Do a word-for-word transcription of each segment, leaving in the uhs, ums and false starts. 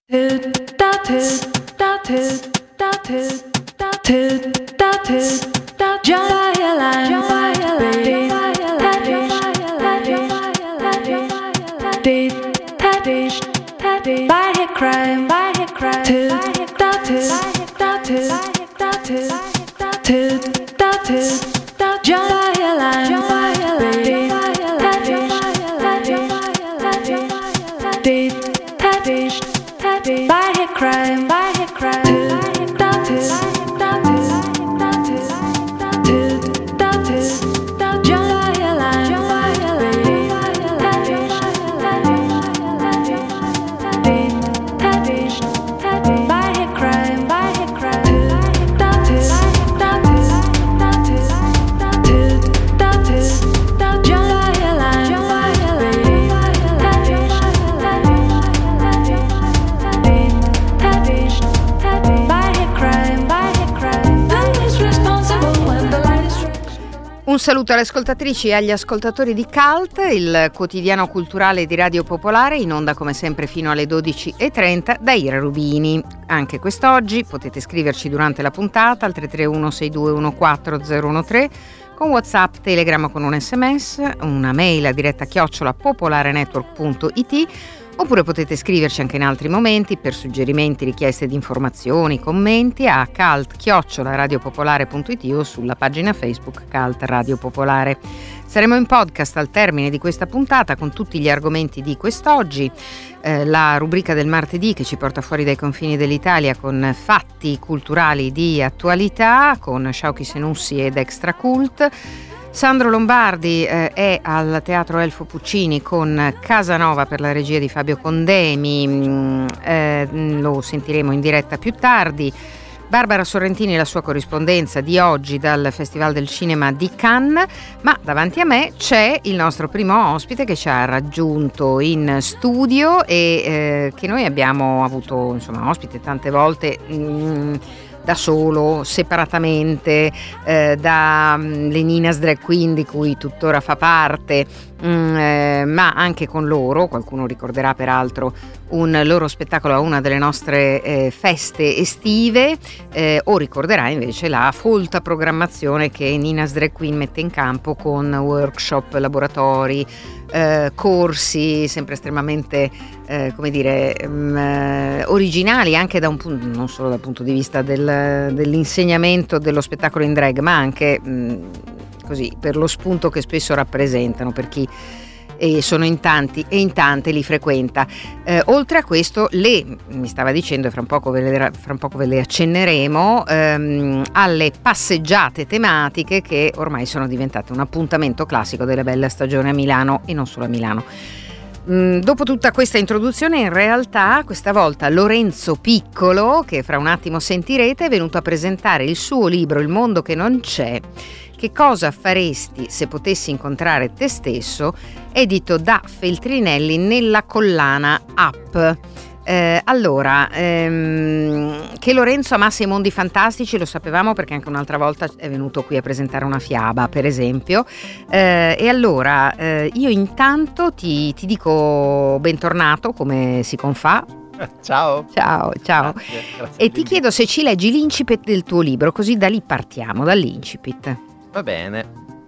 Un saluto alle ascoltatrici e agli ascoltatori di Cult, il quotidiano culturale di Radio Popolare, in onda come sempre fino alle dodici e trenta da Ira Rubini. Anche quest'oggi potete scriverci durante la puntata al tre tre uno sei due uno quattro zero uno tre con WhatsApp, Telegram con un sms, una mail a diretta chiocciola popolarenetwork punto it, oppure potete scriverci anche in altri momenti per suggerimenti, richieste di informazioni, commenti a cult chiocciola radiopopolare punto it o sulla pagina Facebook Cult Radio Popolare. Saremo in podcast al termine di questa puntata con tutti gli argomenti di quest'oggi, eh, la rubrica del martedì che ci porta fuori dai confini dell'Italia con fatti culturali di attualità, con Sciauchi Senussi ed Extra Cult. Sandro Lombardi eh, è al Teatro Elfo Puccini con Casanova per la regia di Fabio Condemi, eh, lo sentiremo in diretta più tardi. Barbara Sorrentini e la sua corrispondenza di oggi dal Festival del Cinema di Cannes, ma davanti a me c'è il nostro primo ospite che ci ha raggiunto in studio e eh, che noi abbiamo avuto insomma ospite tante volte mh, da solo, separatamente, eh, da um, le Nina's Drag Queen di cui tuttora fa parte, mm, eh, ma anche con loro, qualcuno ricorderà peraltro un loro spettacolo a una delle nostre eh, feste estive, eh, o ricorderà invece la folta programmazione che Nina's Drag Queen mette in campo con workshop, laboratori, eh, corsi sempre estremamente eh, come dire um, eh, originali anche da un punto, non solo dal punto di vista del, dell'insegnamento dello spettacolo in drag, ma anche mh, così per lo spunto che spesso rappresentano per chi e sono in tanti e in tante li frequenta. Eh, oltre a questo, le mi stava dicendo, e fra un poco ve le, fra un poco ve le accenneremo, ehm, alle passeggiate tematiche che ormai sono diventate un appuntamento classico della bella stagione a Milano e non solo a Milano. Mm, dopo tutta questa introduzione, in realtà questa volta Lorenzo Piccolo, che fra un attimo sentirete, è venuto a presentare il suo libro Il mondo che non c'è. Che cosa faresti se potessi incontrare te stesso, edito da Feltrinelli nella collana Up. Eh, allora, ehm, che Lorenzo amasse i mondi fantastici lo sapevamo perché anche un'altra volta è venuto qui a presentare una fiaba, per esempio. Eh, e allora eh, io intanto ti, ti dico bentornato, come si confà. Ciao. Ciao, ciao. Grazie, grazie e ti chiedo se ci leggi l'incipit del tuo libro, così da lì partiamo, dall'incipit. Va bene.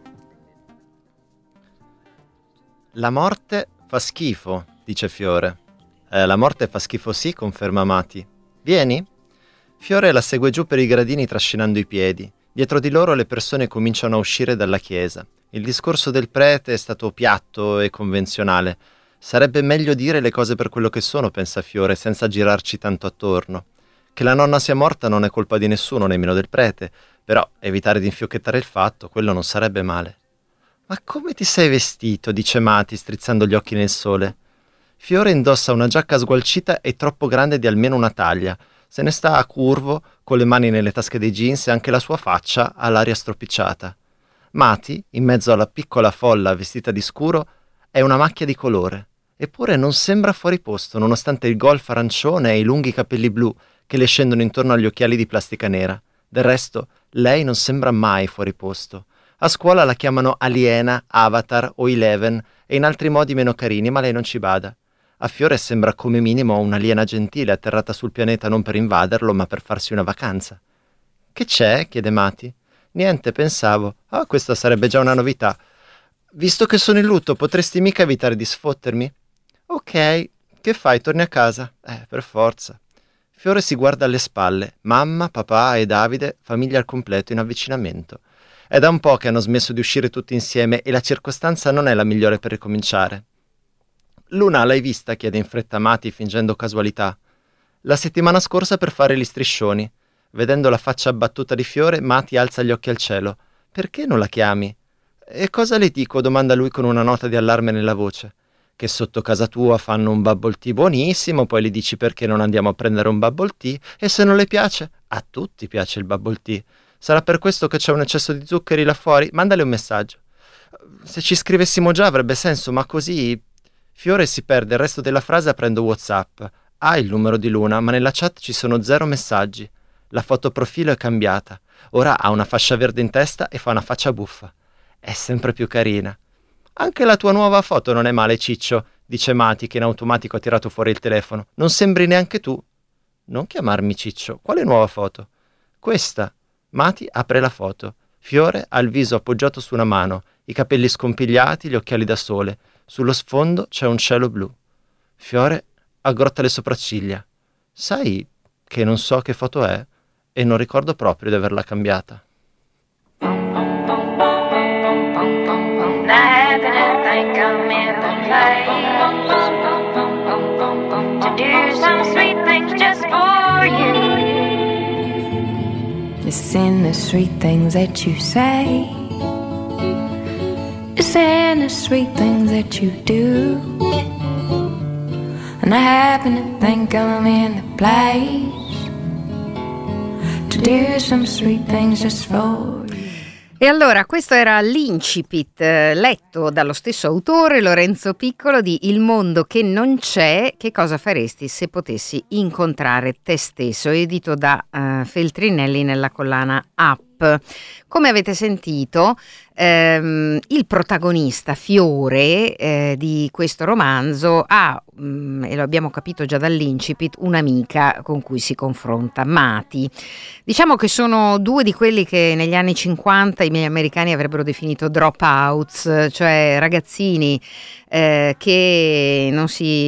La morte fa schifo, dice Fiore. Eh, la morte fa schifo sì, conferma Mati. Vieni? Fiore la segue giù per i gradini trascinando i piedi. Dietro di loro le persone cominciano a uscire dalla chiesa. Il discorso del prete è stato piatto e convenzionale. Sarebbe meglio dire le cose per quello che sono, pensa Fiore, senza girarci tanto attorno. Che la nonna sia morta non è colpa di nessuno, nemmeno del prete. Però evitare di infiocchettare il fatto, quello non sarebbe male. Ma come ti sei vestito? Dice Mati, strizzando gli occhi nel sole. Fiore indossa una giacca sgualcita e troppo grande di almeno una taglia. Se ne sta a curvo, con le mani nelle tasche dei jeans e anche la sua faccia ha l'aria stropicciata. Mati, in mezzo alla piccola folla vestita di scuro, è una macchia di colore. Eppure non sembra fuori posto, nonostante il golf arancione e i lunghi capelli blu che le scendono intorno agli occhiali di plastica nera. Del resto, lei non sembra mai fuori posto. A scuola la chiamano aliena, avatar o eleven e in altri modi meno carini, ma lei non ci bada. A Fiore sembra come minimo un'aliena gentile atterrata sul pianeta non per invaderlo, ma per farsi una vacanza. «Che c'è?» chiede Mati. «Niente, pensavo. Ah, questa sarebbe già una novità. Visto che sono in lutto, potresti mica evitare di sfottermi?» «Ok, che fai? Torni a casa?» «Eh, per forza». Fiore si guarda alle spalle. Mamma, papà e Davide, famiglia al completo in avvicinamento. È da un po' che hanno smesso di uscire tutti insieme e la circostanza non è la migliore per ricominciare. «Luna, l'hai vista?» chiede in fretta Mati, fingendo casualità. «La settimana scorsa per fare gli striscioni». Vedendo la faccia abbattuta di Fiore, Mati alza gli occhi al cielo. «Perché non la chiami?» «E cosa le dico?» domanda lui con una nota di allarme nella voce. «Che sotto casa tua fanno un bubble tea buonissimo, poi gli dici perché non andiamo a prendere un bubble tea, e se non le piace?» «A tutti piace il bubble tea. Sarà per questo che c'è un eccesso di zuccheri là fuori? Mandale un messaggio». «Se ci scrivessimo già avrebbe senso, ma così...» Fiore si perde il resto della frase aprendo WhatsApp. Ha il numero di Luna, ma nella chat ci sono zero messaggi. La foto profilo è cambiata. Ora ha una fascia verde in testa e fa una faccia buffa. È sempre più carina. «Anche la tua nuova foto non è male, Ciccio», dice Mati, che in automatico ha tirato fuori il telefono. «Non sembri neanche tu». «Non chiamarmi Ciccio. Quale nuova foto?» «Questa». Mati apre la foto. Fiore ha il viso appoggiato su una mano, i capelli scompigliati, gli occhiali da sole. Sullo sfondo c'è un cielo blu. Fiore aggrotta le sopracciglia. «Sai che non so che foto è e non ricordo proprio di averla cambiata». It's in the sweet things that you say. It's in the sweet things that you do. And I happen to think I'm in the place to do some sweet things just for you. E allora questo era l'incipit eh, letto dallo stesso autore, Lorenzo Piccolo, di Il mondo che non c'è, che cosa faresti se potessi incontrare te stesso, edito da eh, Feltrinelli nella collana Up. Come avete sentito, ehm, il protagonista Fiore eh, di questo romanzo ha, mh, e lo abbiamo capito già dall'incipit, un'amica con cui si confronta, Mati. Diciamo che sono due di quelli che negli anni cinquanta i miei americani avrebbero definito dropouts, cioè ragazzini eh, che non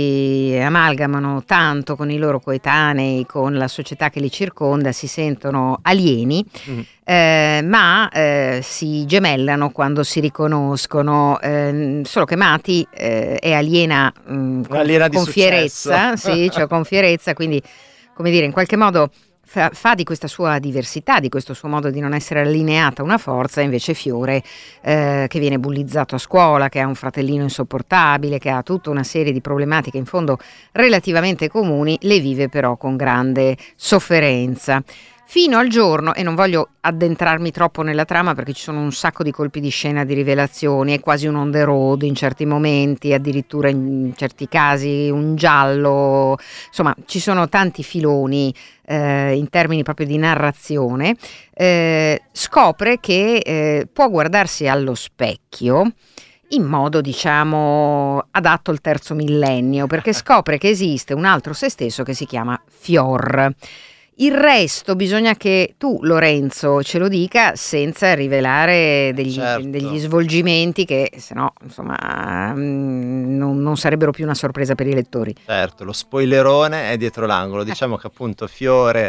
si amalgamano tanto con i loro coetanei, con la società che li circonda, si sentono alieni. Mm. Eh, ma eh, si gemellano quando si riconoscono, eh, solo che Mati eh, è aliena, mh, con, aliena con fierezza, sì, cioè con fierezza, quindi come dire, in qualche modo fa, fa di questa sua diversità, di questo suo modo di non essere allineata una forza. Invece Fiore eh, che viene bullizzato a scuola, che ha un fratellino insopportabile, che ha tutta una serie di problematiche in fondo relativamente comuni, le vive però con grande sofferenza. Fino al giorno, e non voglio addentrarmi troppo nella trama perché ci sono un sacco di colpi di scena, di rivelazioni, è quasi un on the road in certi momenti, addirittura in certi casi un giallo, insomma ci sono tanti filoni eh, in termini proprio di narrazione. Eh, scopre che eh, può guardarsi allo specchio in modo, diciamo, adatto al terzo millennio, perché scopre che esiste un altro se stesso che si chiama Fior. Il resto bisogna che tu, Lorenzo, ce lo dica senza rivelare degli, certo. degli svolgimenti che sennò insomma non, non sarebbero più una sorpresa per i lettori. Certo, lo spoilerone è dietro l'angolo. Diciamo che appunto Fiore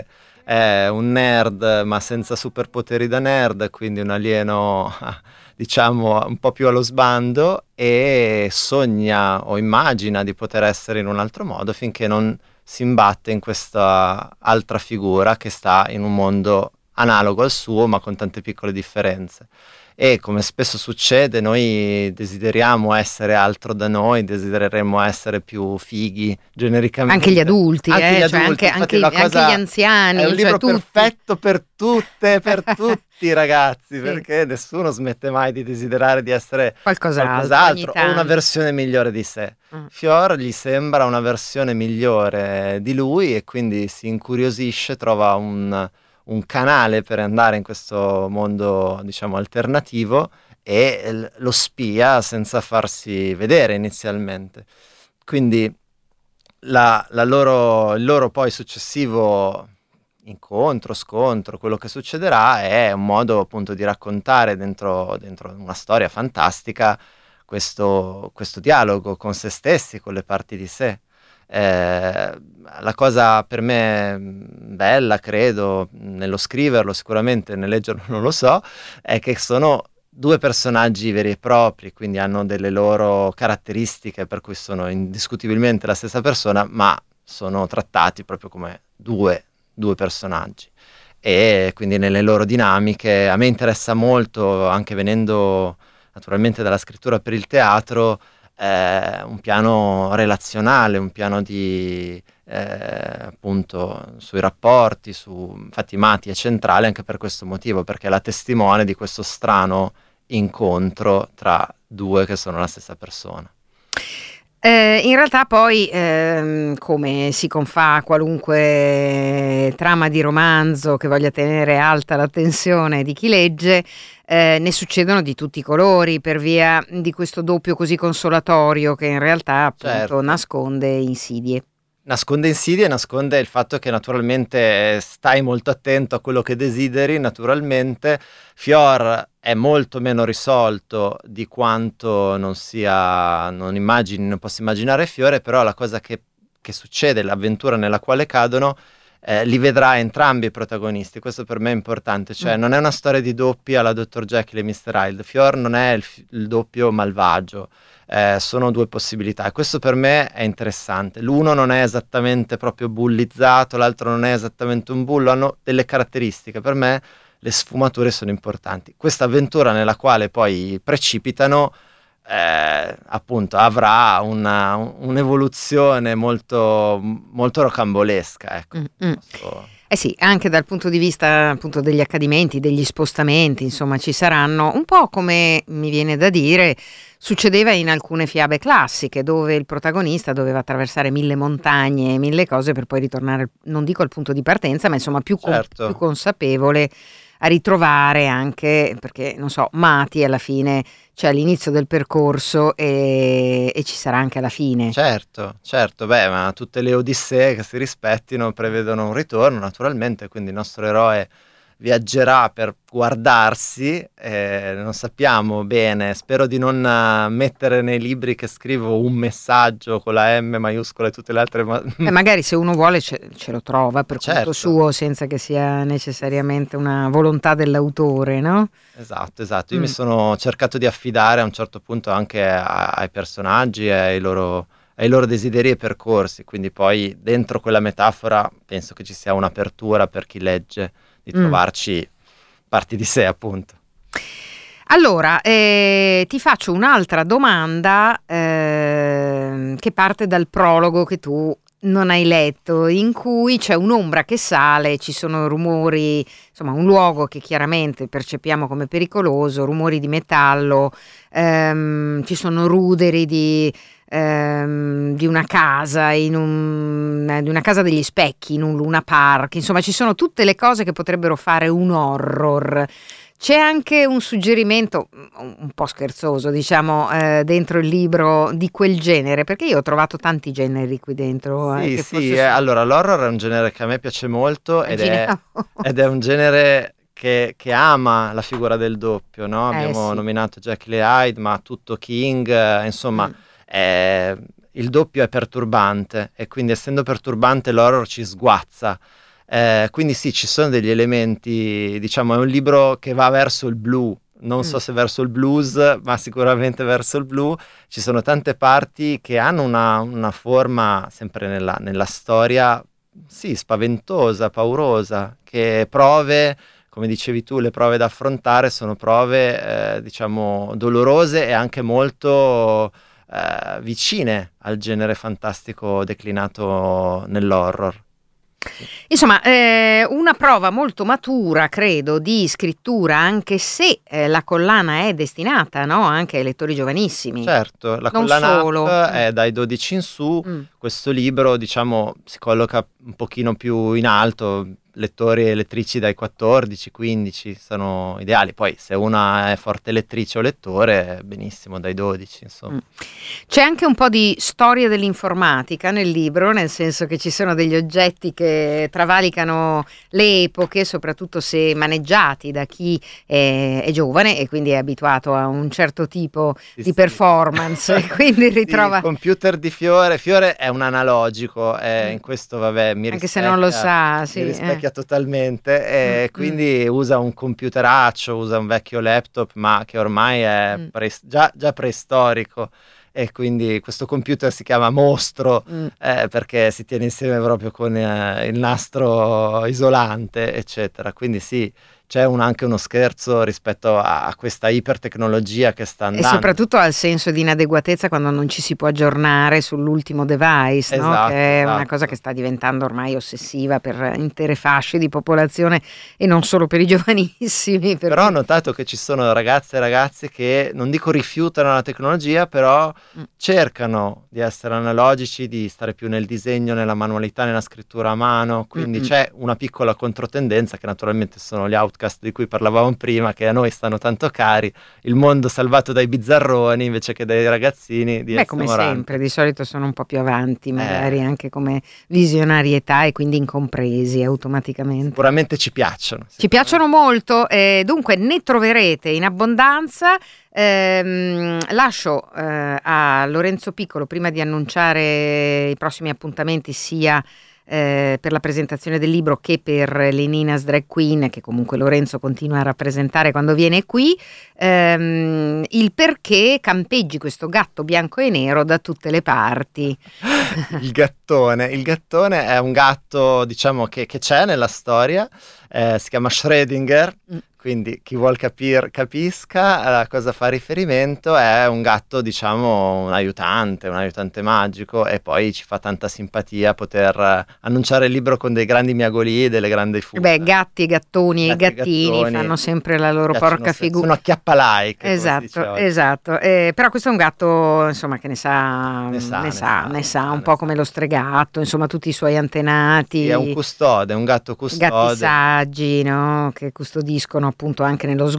è un nerd ma senza superpoteri da nerd, quindi un alieno diciamo un po' più allo sbando, e sogna o immagina di poter essere in un altro modo finché non si imbatte in questa altra figura che sta in un mondo analogo al suo ma con tante piccole differenze. E come spesso succede, noi desideriamo essere altro da noi, desidereremmo essere più fighi genericamente. Anche gli adulti, anche, eh, gli, cioè adulti. anche, anche, anche gli anziani. È un libro cioè perfetto per tutte, per tutti ragazzi, sì. Perché nessuno smette mai di desiderare di essere qualcos'altro, qualcos'altro o una versione migliore di sé. Mm. Fior gli sembra una versione migliore di lui e quindi si incuriosisce, trova un... un canale per andare in questo mondo, diciamo, alternativo, e lo spia senza farsi vedere inizialmente. Quindi la, la loro, il loro poi successivo incontro, scontro, quello che succederà è un modo appunto di raccontare dentro, dentro una storia fantastica questo, questo dialogo con se stessi, con le parti di sé. Eh, la cosa per me bella, credo, nello scriverlo, sicuramente nel leggerlo non lo so, è che sono due personaggi veri e propri, quindi hanno delle loro caratteristiche per cui sono indiscutibilmente la stessa persona, ma sono trattati proprio come due, due personaggi. E quindi nelle loro dinamiche a me interessa molto, anche venendo naturalmente dalla scrittura per il teatro, eh, un piano relazionale, un piano di eh, appunto sui rapporti, su, infatti Mati è centrale anche per questo motivo, perché è la testimone di questo strano incontro tra due che sono la stessa persona. Eh, in realtà poi, ehm, come si confà qualunque trama di romanzo che voglia tenere alta l'attenzione di chi legge, eh, ne succedono di tutti i colori per via di questo doppio così consolatorio che in realtà appunto Certo. nasconde insidie. Nasconde insidie e nasconde il fatto che naturalmente stai molto attento a quello che desideri, naturalmente. Fior è molto meno risolto di quanto non sia, non immagini, non posso immaginare Fiore, però la cosa che, che succede, l'avventura nella quale cadono, eh, li vedrà entrambi i protagonisti. Questo per me è importante, cioè mm. non è una storia di doppia alla dottor Jekyll e mister Hyde. Fior non è il, il doppio malvagio. Eh, sono due possibilità e questo per me è interessante. L'uno non è esattamente proprio bullizzato, l'altro non è esattamente un bullo, hanno delle caratteristiche. Per me le sfumature sono importanti. Questa avventura nella quale poi precipitano eh, appunto avrà una, un'evoluzione molto, molto rocambolesca, ecco. Mm-hmm. Eh sì, anche dal punto di vista appunto degli accadimenti, degli spostamenti, insomma ci saranno, un po' come mi viene da dire succedeva in alcune fiabe classiche dove il protagonista doveva attraversare mille montagne e mille cose per poi ritornare, non dico al punto di partenza, ma insomma più, certo. con, più consapevole a ritrovare anche, perché non so, Mati alla fine c'è all'inizio del percorso e, e ci sarà anche alla fine. Certo, certo, beh, ma tutte le odissee che si rispettino prevedono un ritorno naturalmente, quindi il nostro eroe viaggerà per guardarsi, eh, non sappiamo bene, spero di non uh, mettere nei libri che scrivo un messaggio con la M maiuscola e tutte le altre ma- eh, magari se uno vuole ce, ce lo trova per certo. conto suo senza che sia necessariamente una volontà dell'autore, no? Esatto, esatto, io mm. mi sono cercato di affidare a un certo punto anche a, ai personaggi e ai loro, ai loro desideri e percorsi, quindi poi dentro quella metafora penso che ci sia un'apertura per chi legge di trovarci mm. parti di sé, appunto. Allora, eh, ti faccio un'altra domanda eh, che parte dal prologo che tu non hai letto, in cui c'è un'ombra che sale, ci sono rumori, insomma un luogo che chiaramente percepiamo come pericoloso, rumori di metallo, ehm, ci sono ruderi di... Ehm, di una casa in un, eh, di una casa degli specchi in un Luna Park, insomma ci sono tutte le cose che potrebbero fare un horror. C'è anche un suggerimento un po' scherzoso, diciamo, eh, dentro il libro di quel genere, perché io ho trovato tanti generi qui dentro. Sì, eh, che sì, eh, allora l'horror è un genere che a me piace molto ed è, ed è un genere Che, che ama la figura del doppio, no? Eh, Abbiamo sì. nominato Jekyll e Hyde, ma tutto King, eh, insomma, mm. eh, il doppio è perturbante e quindi essendo perturbante l'horror ci sguazza. Eh, quindi sì, ci sono degli elementi, diciamo, è un libro che va verso il blu, non mm. so se verso il blues, ma sicuramente verso il blu. Ci sono tante parti che hanno una, una forma, sempre nella, nella storia, sì, spaventosa, paurosa, che prove... come dicevi tu, le prove da affrontare sono prove, eh, diciamo, dolorose e anche molto eh, vicine al genere fantastico declinato nell'horror. Insomma, eh, una prova molto matura, credo, di scrittura, anche se eh, la collana è destinata, no, anche ai lettori giovanissimi. Certo, la non collana solo. è dai dodici in su, mm. questo libro, diciamo, si colloca un pochino più in alto, lettori e lettrici dai quattordici quindici sono ideali. Poi se una è forte lettrice o lettore, benissimo dai dodici, insomma. Mm. C'è anche un po' di storia dell'informatica nel libro, nel senso che ci sono degli oggetti che travalicano le epoche, soprattutto se maneggiati da chi è, è giovane e quindi è abituato a un certo tipo sì, di sì. performance e quindi ritrova... Sì, il computer di Fiore, Fiore è un analogico, eh, in questo vabbè mi anche rispecchia, se non lo sa, sì, mi rispecchia eh. totalmente e mm, quindi mm. usa un computeraccio, usa un vecchio laptop ma che ormai è mm. pre- già, già preistorico. E quindi questo computer si chiama Mostro mm. eh, perché si tiene insieme proprio con eh, il nastro isolante, eccetera. Quindi sì, c'è un, anche uno scherzo rispetto a, a questa ipertecnologia che sta andando. E soprattutto al senso di inadeguatezza quando non ci si può aggiornare sull'ultimo device, esatto, no? Che è esatto. una cosa che sta diventando ormai ossessiva per intere fasce di popolazione e non solo per i giovanissimi. Per però cui... ho notato che ci sono ragazze e ragazzi che, non dico rifiutano la tecnologia, però mm. cercano di essere analogici, di stare più nel disegno, nella manualità, nella scrittura a mano, quindi mm-hmm. c'è una piccola controtendenza che naturalmente sono gli outcast di cui parlavamo prima, che a noi stanno tanto cari, il mondo salvato dai bizzarroni invece che dai ragazzini di Beh, come Moranti. sempre, di solito sono un po' più avanti, magari eh. anche come visionarietà e quindi incompresi automaticamente. Sicuramente ci piacciono. Sicuramente. Ci piacciono molto, eh, dunque ne troverete in abbondanza. Eh, lascio eh, a Lorenzo Piccolo, prima di annunciare i prossimi appuntamenti sia Eh, per la presentazione del libro che per le Nina's Drag Queen, che comunque Lorenzo continua a rappresentare quando viene qui, ehm, il perché campeggi questo gatto bianco e nero da tutte le parti. Il gattone, il gattone è un gatto, diciamo, che, che c'è nella storia, eh, si chiama Schrödinger, mm. quindi chi vuol capir, capisca a cosa fa riferimento. È un gatto, diciamo, un aiutante, un aiutante magico, e poi ci fa tanta simpatia poter annunciare il libro con dei grandi miagolii, delle grandi fughe. Beh, gatti e gattoni gatti e gattini gattoni, fanno sempre la loro porca figura. Sono acchiappa-like. Esatto, esatto. Eh, però questo è un gatto, insomma, che ne sa, ne sa, ne, ne sa, sa, ne sa un ne po' sa. Come lo stregatto, insomma, tutti i suoi antenati. Sì, è un custode, è un gatto custode. Gatti saggi, no? Che custodiscono appunto anche nello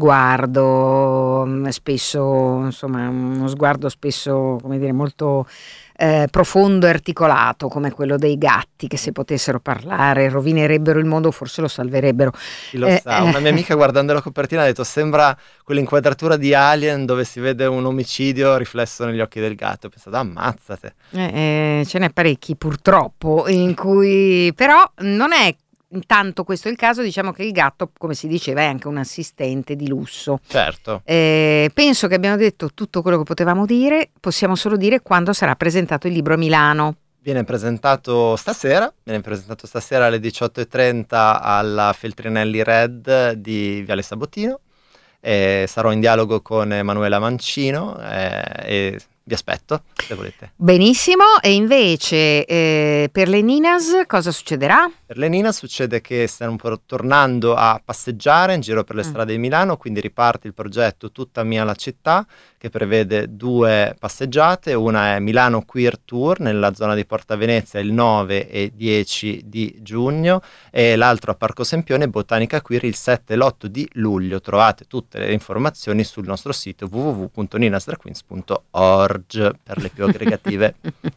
sguardo, spesso, insomma, uno sguardo spesso, come dire, molto eh, profondo e articolato, come quello dei gatti, che se potessero parlare rovinerebbero il mondo, forse lo salverebbero. Chi lo eh, sa, una mia amica guardando la copertina ha detto: sembra quell'inquadratura di Alien dove si vede un omicidio riflesso negli occhi del gatto. Ho pensato, ammazzate. Eh, eh, ce n'è parecchi purtroppo, in cui però non è intanto questo è il caso. Diciamo che il gatto, come si diceva, è anche un assistente di lusso. Certo. Eh, penso che abbiamo detto tutto quello che potevamo dire. Possiamo solo dire quando sarà presentato il libro a Milano. Viene presentato stasera, viene presentato stasera alle diciotto e trenta alla Feltrinelli Red di Viale Sabotino. Eh, sarò in dialogo con Emanuela Mancino eh, e vi aspetto se volete. Benissimo. E invece eh, per le Nina's cosa succederà? Per le Nina's succede che stanno un po' tornando a passeggiare in giro per le mm. strade di Milano, quindi riparte il progetto Tutta mia la città, che prevede due passeggiate. Una è Milano Queer Tour nella zona di Porta Venezia il nove e dieci di giugno, e l'altro a Parco Sempione Botanica Queer il sette e l'otto di luglio. Trovate tutte le informazioni sul nostro sito w w w punto ninas drag queens punto org per le più aggregative.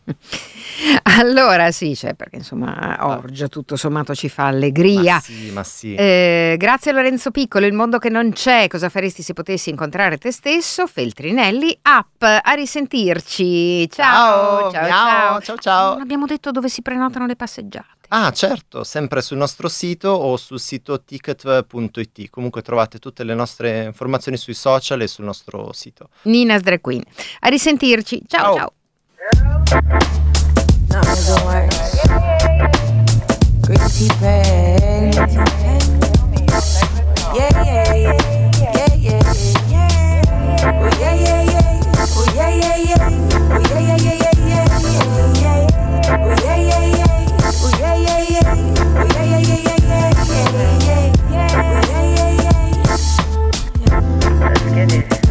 Allora sì, cioè, perché insomma Orge tutto sommato ci fa allegria. Ma sì, ma sì. Eh, grazie a Lorenzo Piccolo. Il mondo che non c'è, cosa faresti se potessi incontrare te stesso? Feltrinelli app. A risentirci. Ciao, ciao, ciao, ciao, ciao, ciao. Non abbiamo detto dove si prenotano le passeggiate. Ah, certo, sempre sul nostro sito o sul sito ticket punto it. Comunque trovate tutte le nostre informazioni sui social e sul nostro sito. Nina's Drag Queen. A risentirci. Ciao, ciao.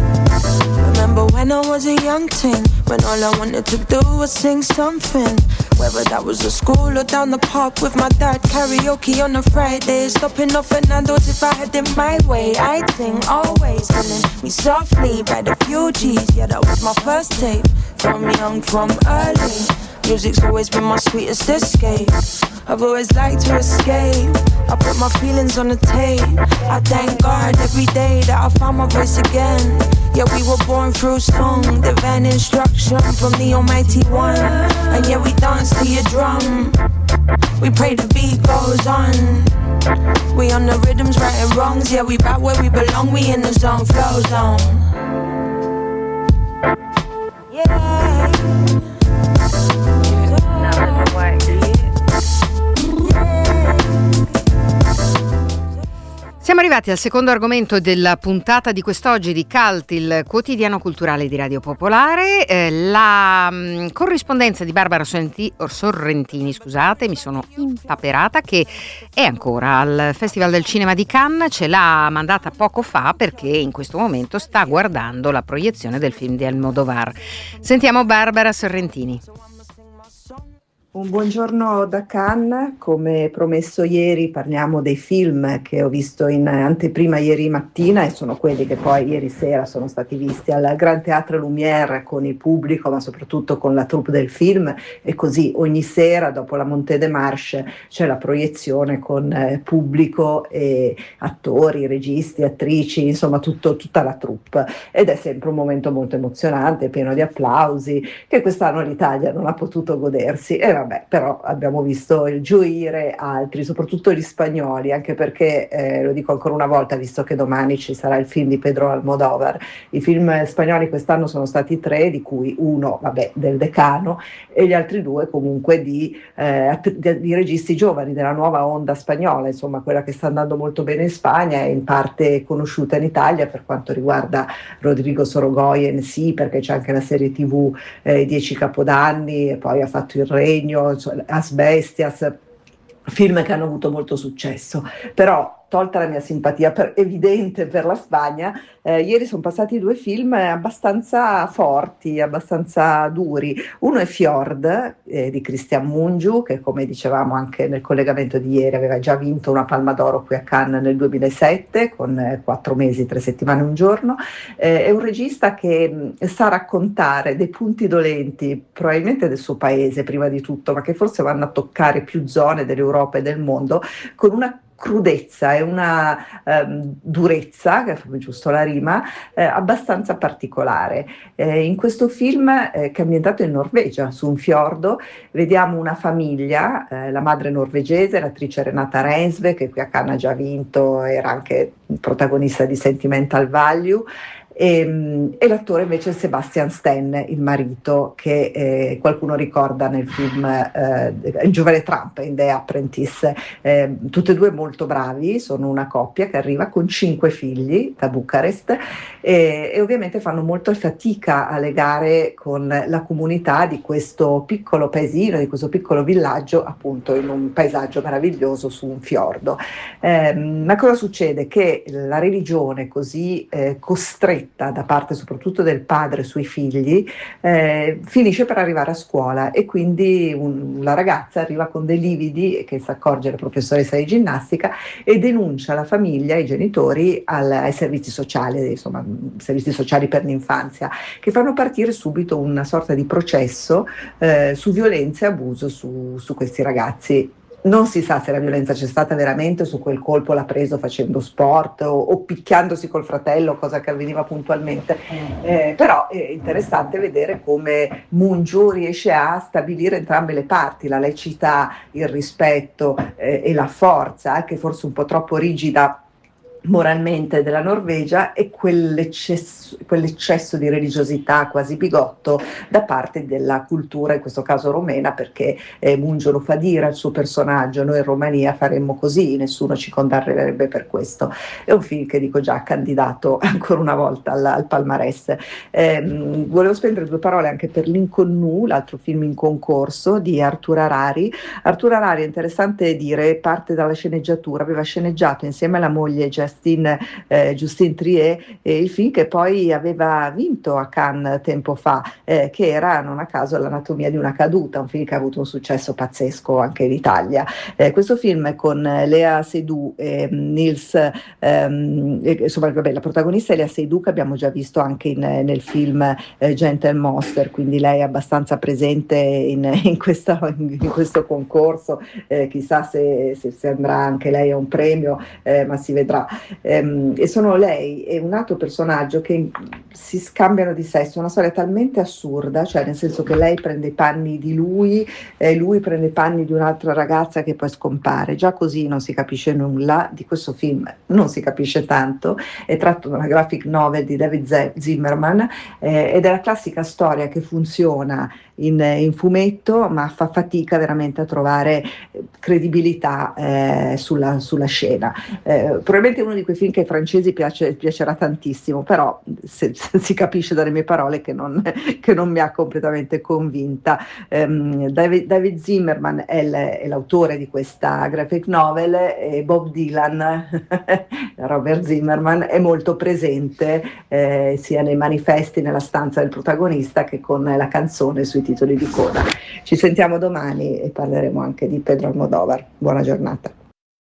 Remember when I was a young teen, when all I wanted to do was sing something. Whether that was at school or down the park with my dad, karaoke on a Friday, stopping off at Nando's if I had it my way. I'd sing always, telling me softly, write a few G's. Yeah, that was my first tape, from young, from early. Music's always been my sweetest escape. I've always liked to escape. I put my feelings on the tape. I thank God every day that I found my voice again. Yeah, we were born through song, divine instruction from the Almighty One. And yeah, we dance to your drum. We pray the beat goes on. We on the rhythms, righting wrongs. Yeah, we back where we belong. We in the zone, flow zone. Yeah. Siamo arrivati al secondo argomento della puntata di quest'oggi di Cult, il quotidiano culturale di Radio Popolare. Eh, la mh, corrispondenza di Barbara Sorrenti- Sorrentini, scusate, mi sono impaperata, che è ancora al Festival del Cinema di Cannes. Ce l'ha mandata poco fa perché in questo momento sta guardando la proiezione del film di Almodovar. Sentiamo Barbara Sorrentini. Un buongiorno da Cannes. Come promesso ieri parliamo dei film che ho visto in anteprima ieri mattina, e sono quelli che poi ieri sera sono stati visti al Grand Théâtre Lumière con il pubblico, ma soprattutto con la troupe del film, e così ogni sera dopo la Montée des Marches c'è la proiezione con eh, pubblico e attori, registi, attrici, insomma tutto, tutta la troupe, ed è sempre un momento molto emozionante, pieno di applausi, che quest'anno l'Italia non ha potuto godersi. E vabbè, però abbiamo visto il gioire altri, soprattutto gli spagnoli, anche perché, eh, lo dico ancora una volta, visto che domani ci sarà il film di Pedro Almodóvar, i film spagnoli quest'anno sono stati tre, di cui uno, vabbè, del decano, e gli altri due comunque di, eh, di, di registi giovani, della nuova onda spagnola, insomma quella che sta andando molto bene in Spagna e in parte conosciuta in Italia. Per quanto riguarda Rodrigo Sorogoyen, sì, perché c'è anche la serie tivù eh, Dieci Capodanni, e poi ha fatto Il Regno, Asbestias, film che hanno avuto molto successo. Però, tolta la mia simpatia per, evidente per la Spagna, eh, ieri sono passati due film abbastanza forti, abbastanza duri. Uno è Fjord eh, di Cristian Mungiu, che come dicevamo anche nel collegamento di ieri aveva già vinto una Palma d'Oro qui a Cannes nel duemilasette con eh, quattro mesi, tre settimane, un giorno. Eh, è un regista che mh, sa raccontare dei punti dolenti, probabilmente del suo paese prima di tutto, ma che forse vanno a toccare più zone dell'Europa e del mondo, con una crudezza e una ehm, durezza, che è giusto la rima, eh, abbastanza particolare. Eh, in questo film, eh, che è ambientato in Norvegia, su un fiordo, vediamo una famiglia, eh, la madre norvegese, l'attrice Renata Reinsve, che qui a Cannes ha già vinto, era anche protagonista di Sentimental Value, E, e l'attore invece è Sebastian Stan, il marito, che eh, qualcuno ricorda nel film eh, Il giovane Trump in The Apprentice. Eh, tutti e due molto bravi, sono una coppia che arriva con cinque figli da Bucarest e, e ovviamente fanno molta fatica a legare con la comunità di questo piccolo paesino, di questo piccolo villaggio, appunto in un paesaggio meraviglioso su un fiordo. Eh, ma cosa succede? Che la religione così eh, costretta da parte soprattutto del padre sui figli eh, finisce per arrivare a scuola, e quindi un, la ragazza arriva con dei lividi, che si accorge la professoressa di ginnastica, e denuncia la famiglia, i genitori, al, ai servizi sociali, insomma servizi sociali per l'infanzia, che fanno partire subito una sorta di processo eh, su violenza e abuso su, su questi ragazzi. Non si sa se la violenza c'è stata veramente, su quel colpo l'ha preso facendo sport o, o picchiandosi col fratello, cosa che avveniva puntualmente, eh, però è interessante vedere come Mungiu riesce a stabilire entrambe le parti, la laicità, il rispetto eh, e la forza, anche forse un po' troppo rigida moralmente, della Norvegia, e quell'eccesso, quell'eccesso di religiosità quasi bigotto da parte della cultura, in questo caso romena, perché eh, Mungiu lo fa dire al suo personaggio: noi in Romania faremmo così, nessuno ci condannerebbe per questo. È un film che, dico già, candidato ancora una volta al, al palmarès. Eh, volevo spendere due parole anche per L'Inconnu, l'altro film in concorso di Artur Harari. Artur Harari, è interessante dire, parte dalla sceneggiatura, aveva sceneggiato insieme alla moglie Jess Justine, eh, Justine Triet, eh, il film che poi aveva vinto a Cannes tempo fa, eh, che era non a caso L'anatomia di una caduta, un film che ha avuto un successo pazzesco anche in Italia. Eh, questo film è con Léa Seydoux e Nils, ehm, insomma, vabbè, la protagonista è Léa Seydoux, che abbiamo già visto anche in, nel film eh, Gentle Monster, quindi lei è abbastanza presente in, in, questa, in questo concorso, eh, chissà se, se, se andrà anche lei a un premio, eh, ma si vedrà. Ehm, e sono lei e un altro personaggio che si scambiano di sesso, una storia talmente assurda, cioè nel senso che lei prende i panni di lui e lui prende i panni di un'altra ragazza che poi scompare. Già così non si capisce nulla, di questo film non si capisce tanto, è tratto da una graphic novel di David Zimmerman, eh, ed è la classica storia che funziona in, in fumetto, ma fa fatica veramente a trovare credibilità eh, sulla, sulla scena. Eh, probabilmente è uno di quei film che ai francesi piace, piacerà tantissimo, però se, se si capisce dalle mie parole che non, che non mi ha completamente convinta. Um, David, David Zimmerman è, l, è l'autore di questa graphic novel e Bob Dylan, Robert Zimmerman, è molto presente eh, sia nei manifesti nella stanza del protagonista che con la canzone sui titoli di coda. Ci sentiamo domani e parleremo anche di Pedro Almodóvar. Buona giornata.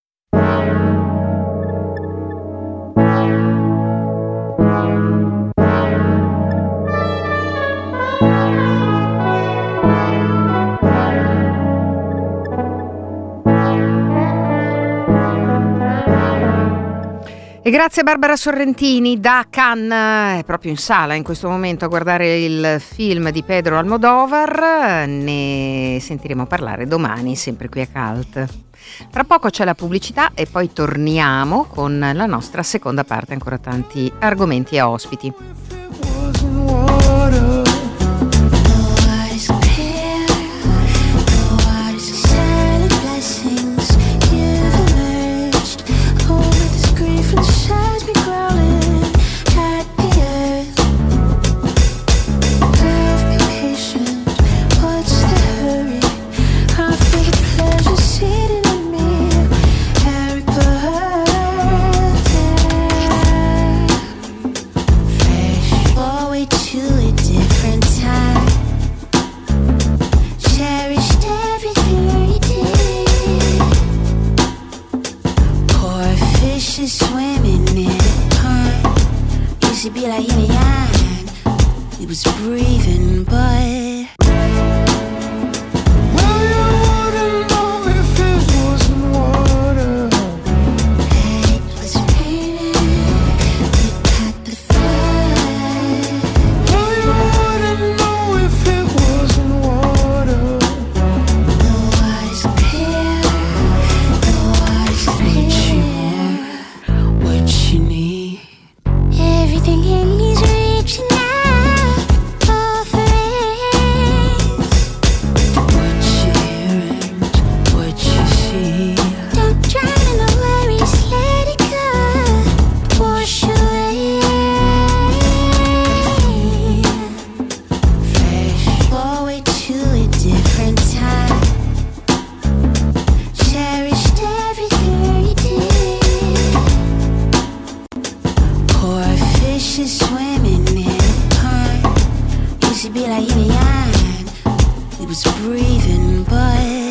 E grazie a Barbara Sorrentini da Cannes, è proprio in sala in questo momento a guardare il film di Pedro Almodóvar. Ne sentiremo parlare domani, sempre qui a Cult. Tra poco c'è la pubblicità e poi torniamo con la nostra seconda parte, ancora tanti argomenti e ospiti. Swimming in a pond, used to be like yin and yang. We was breathing, but well, you wouldn't know if it wasn't water. It was raining, we got the flood. Well, you wouldn't know if it wasn't water. The water's clear, the water's clear. What you need, everything is reaching out, offerings. What you hearing, what you see. Don't drown in the worries, let it go, wash away. Fresh, forward to a different time. Cherished everything you did. Poor fishes swimming in a pond, used to be like yin and yang. We was breathing, but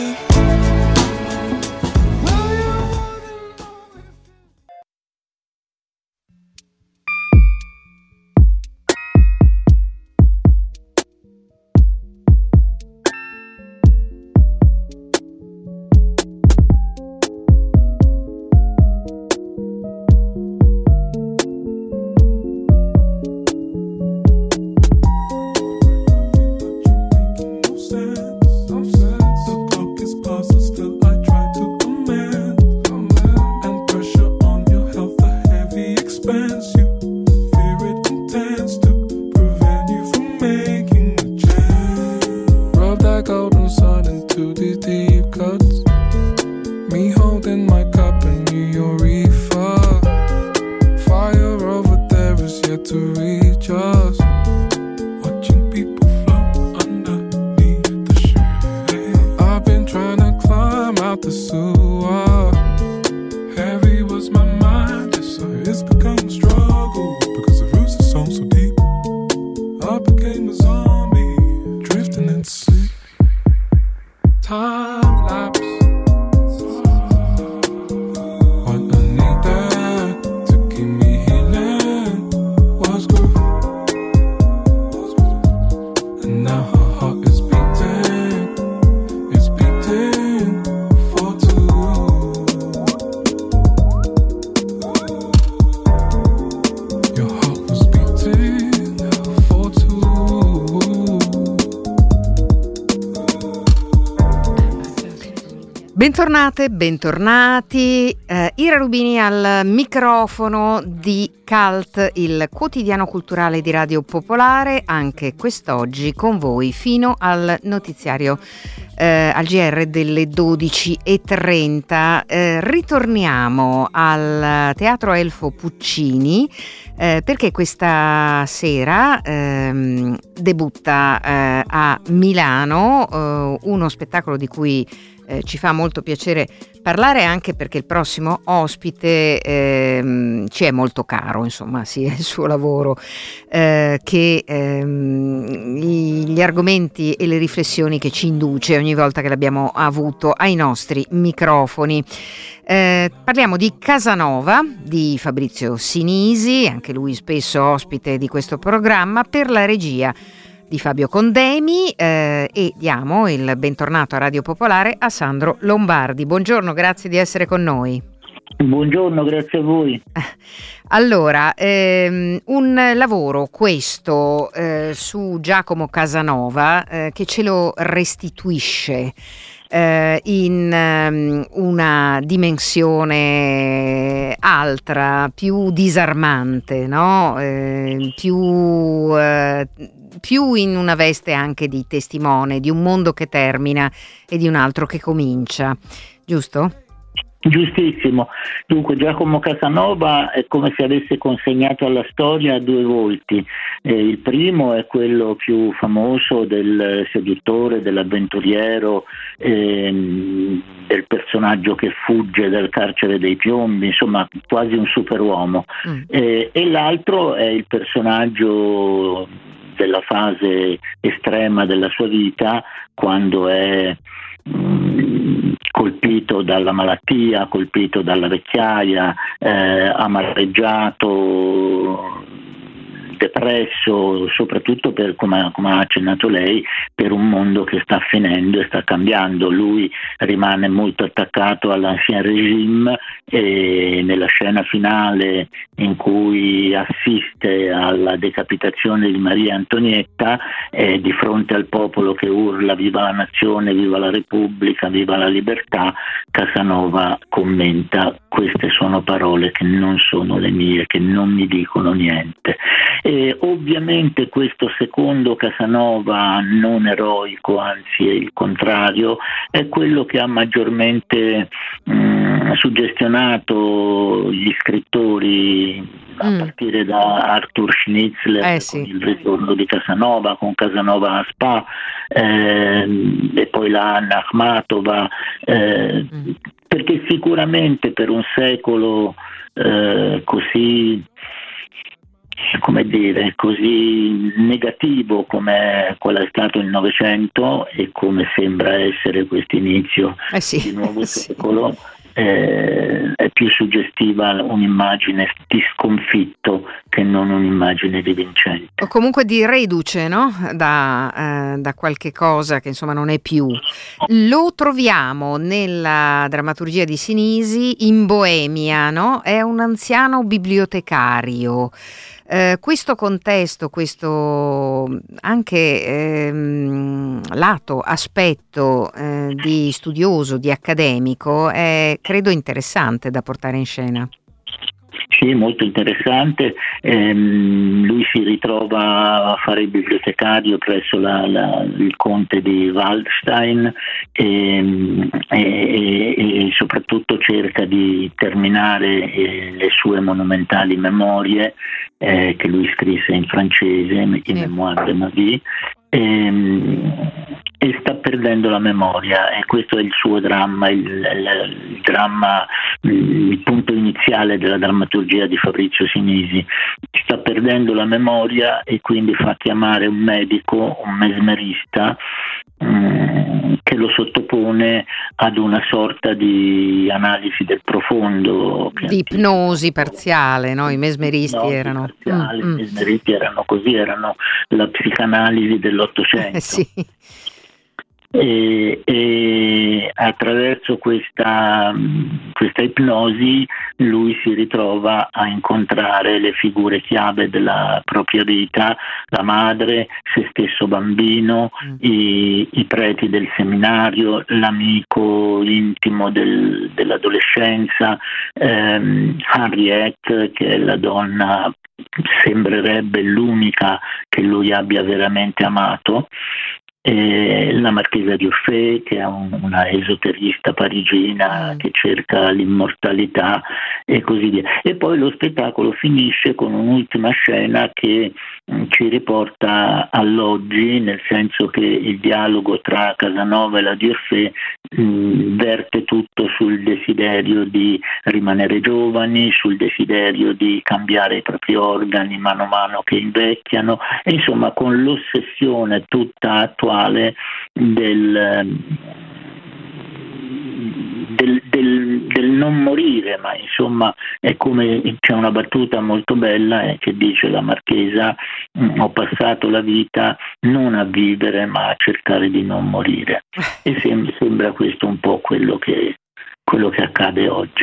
out the sewer. Heavy was my mind, it's so Bentornate, bentornati. Eh, Ira Rubini al microfono di Cult, il quotidiano culturale di Radio Popolare, anche quest'oggi con voi fino al notiziario, eh, al G R delle dodici e trenta. Eh, ritorniamo al Teatro Elfo Puccini eh, perché questa sera ehm, debutta eh, a Milano eh, uno spettacolo di cui Eh, ci fa molto piacere parlare, anche perché il prossimo ospite ehm, ci è molto caro, insomma, sia il suo lavoro eh, che ehm, gli argomenti e le riflessioni che ci induce ogni volta che l'abbiamo avuto ai nostri microfoni. Eh, parliamo di Casanova di Fabrizio Sinisi, anche lui spesso ospite di questo programma, per la regia di Fabio Condemi, eh, e diamo il bentornato a Radio Popolare a Sandro Lombardi. Buongiorno, grazie di essere con noi. Buongiorno, grazie a voi. Allora, ehm, un lavoro questo eh, su Giacomo Casanova eh, che ce lo restituisce eh, in um, una dimensione altra, più disarmante, no? Eh, più eh, più in una veste anche di testimone di un mondo che termina e di un altro che comincia, giusto? Giustissimo. Dunque Giacomo Casanova è come se avesse consegnato alla storia due volti. Eh, il primo è quello più famoso del seduttore, dell'avventuriero, ehm, del personaggio che fugge dal carcere dei piombi, insomma quasi un superuomo. Mm. Eh, e l'altro è il personaggio della fase estrema della sua vita, quando è mh, colpito dalla malattia, colpito dalla vecchiaia, eh, amareggiato, depresso, soprattutto per, come, come ha accennato lei, per un mondo che sta finendo e sta cambiando. Lui rimane molto attaccato all'ancien régime e nella scena finale in cui assiste alla decapitazione di Maria Antonietta, eh, di fronte al popolo che urla viva la nazione, viva la Repubblica, viva la libertà, Casanova commenta: queste sono parole che non sono le mie, che non mi dicono niente. E ovviamente questo secondo Casanova non eroico, anzi è il contrario, è quello che ha maggiormente mh, suggestionato gli scrittori a mm. partire da Arthur Schnitzler, eh, con sì. il ritorno di Casanova, con Casanova a Spa, eh, e poi la Anna Akhmatova, eh, mm. perché sicuramente per un secolo eh, così, come dire, così negativo come quello è stato il Novecento e come sembra essere questo inizio eh sì, di nuovo sì. secolo, eh, è più suggestiva un'immagine di sconfitto che non un'immagine di vincente. O comunque di reduce, no? Da, eh, da qualche cosa che insomma non è più. Lo troviamo nella drammaturgia di Sinisi in Boemia, no? È un anziano bibliotecario. Eh, questo contesto, questo anche ehm, lato, aspetto eh, di studioso, di accademico, è credo interessante da portare in scena. Sì, molto interessante. Ehm, lui si ritrova a fare il bibliotecario presso la, la, il conte di Waldstein e, e, e soprattutto cerca di terminare eh, le sue monumentali memorie eh, che lui scrisse in francese, i sì. Mémoires de ma vie. E, e sta perdendo la memoria, e questo è il suo dramma, il, il, il dramma, il punto iniziale della drammaturgia di Fabrizio Sinisi. Sta perdendo la memoria e quindi fa chiamare un medico, un mesmerista, um, che lo sottopone ad una sorta di analisi del profondo, di ipnosi parziale, no? I mesmeristi no, erano parziali, mm, i mesmeristi erano così, erano la psicanalisi dell'Ottocento. Eh, sì. e, e attraverso questa, questa ipnosi lui si ritrova a incontrare le figure chiave della propria vita, la madre, se stesso bambino, mm. i, i preti del seminario, l'amico intimo del, dell'adolescenza, ehm, Henriette, che è la donna, sembrerebbe l'unica che lui abbia veramente amato, e la marchesa di Urfé, che è un, una esoterista parigina che cerca l'immortalità e così via. E poi lo spettacolo finisce con un'ultima scena che mh, ci riporta all'oggi, nel senso che il dialogo tra Casanova e la di Urfé mh, verte tutto sul desiderio di rimanere giovani, sul desiderio di cambiare i propri organi mano a mano che invecchiano, e insomma con l'ossessione tutta attuale del, del, del, del non morire, ma insomma è come, c'è una battuta molto bella eh, che dice la marchesa: ho passato la vita non a vivere ma a cercare di non morire, e sem- sembra questo un po' quello che, quello che accade oggi.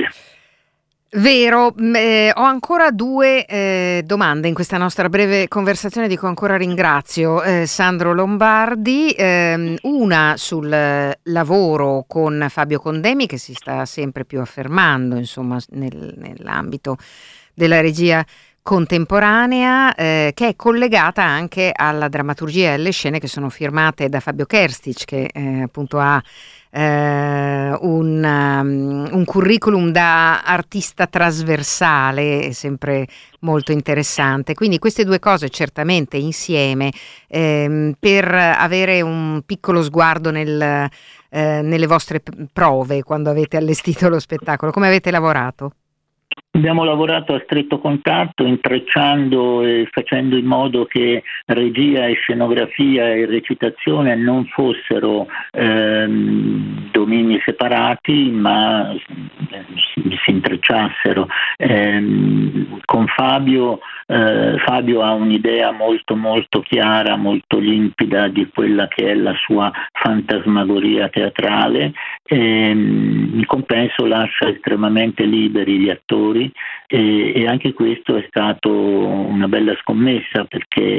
Vero, eh, ho ancora due eh, domande in questa nostra breve conversazione, dico ancora ringrazio eh, Sandro Lombardi, eh, una sul lavoro con Fabio Condemi, che si sta sempre più affermando insomma nel, nell'ambito della regia contemporanea, eh, che è collegata anche alla drammaturgia e alle scene che sono firmate da Fabio Kerstich, che eh, appunto ha Uh, un, um, un curriculum da artista trasversale, sempre molto interessante. Quindi queste due cose certamente insieme, ehm, per avere un piccolo sguardo nel, eh, nelle vostre p- prove quando avete allestito lo spettacolo. Come avete lavorato? Abbiamo lavorato a stretto contatto, intrecciando e facendo in modo che regia e scenografia e recitazione non fossero ehm, domini separati, ma si, si intrecciassero. Ehm, con Fabio, eh, Fabio ha un'idea molto molto chiara, molto limpida di quella che è la sua fantasmagoria teatrale, e in compenso lascia estremamente liberi gli attori. E, e anche questo è stato una bella scommessa, perché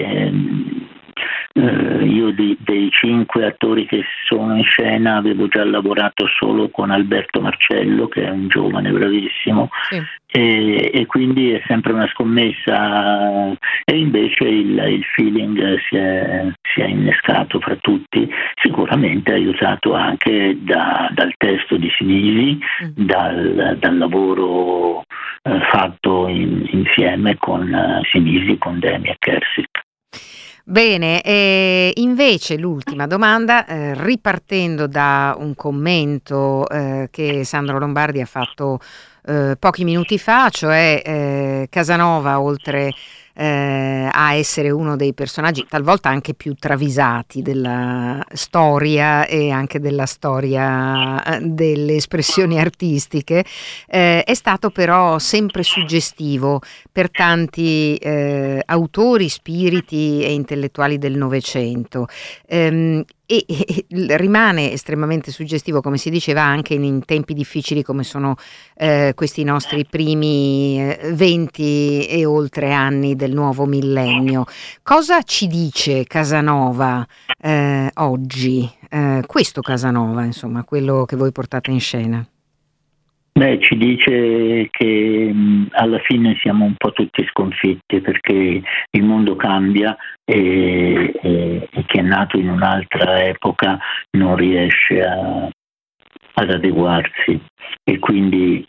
eh, io di, dei cinque attori che sono in scena avevo già lavorato solo con Alberto Marcello, che è un giovane bravissimo, sì. e, e quindi è sempre una scommessa, e invece il, il feeling si è, si è innescato fra tutti, sicuramente aiutato anche da, dal testo di Sinisi, mm. dal, dal lavoro eh, fatto in, insieme con uh, Sinisi, con Demi e Kersic. Bene, e invece l'ultima domanda, eh, ripartendo da un commento eh, che Sandro Lombardi ha fatto eh, pochi minuti fa, cioè eh, Casanova, oltre eh, a essere uno dei personaggi talvolta anche più travisati della storia e anche della storia delle espressioni artistiche, eh, è stato però sempre suggestivo per tanti eh, autori, spiriti e intellettuali del Novecento. Ehm, E, e rimane estremamente suggestivo, come si diceva, anche in, in tempi difficili come sono eh, questi nostri primi eh, venti e oltre anni del nuovo millennio. Cosa ci dice Casanova eh, oggi? Eh, questo Casanova, insomma, quello che voi portate in scena. Beh, ci dice che mh, alla fine siamo un po' tutti sconfitti, perché il mondo cambia e, e, e chi è nato in un'altra epoca non riesce a, ad adeguarsi, e quindi